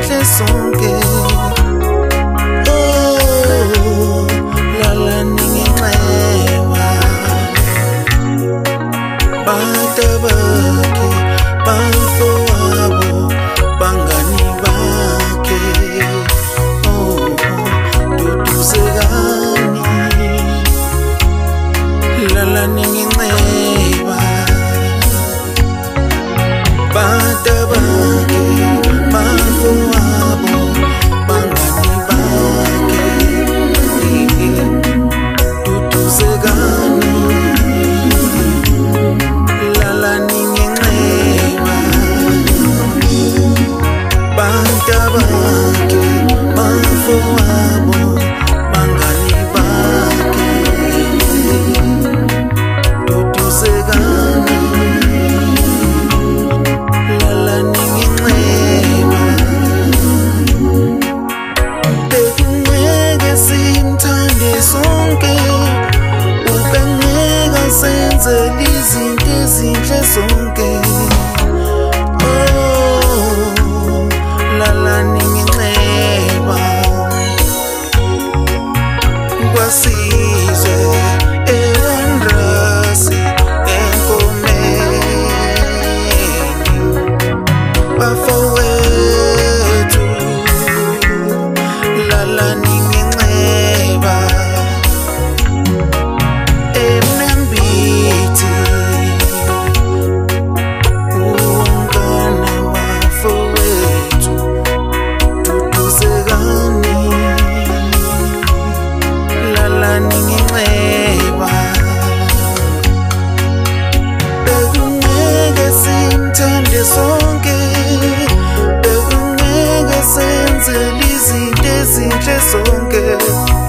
ezinhle sonke. Oh, lalani ngenxeba, bantu bakhe, bafowabo, bangani bakhe. Oh, duduzekani, lalani ngenxeba, bantu bakhe, bafowabo, bangani bakhe. Duduzekani, lalani ngenxeba, bantu bakhe, bafowabo, bangani bakhe. Duduzekani, lalani ngenxeba. Bekungeke simthande sonke, ubengeke senze izinto ezinhle sonke. Oh, lalani ngenxeba, kwasizwe ewandrasi enkomeni, bafowethu, lalani ngenxeba, eMnambithi, uwongana bafowethu. Duduzekani, lalani ngenxeba. Bekungeke simthande sonke, bekungeke senze izinto ezinhle sonke.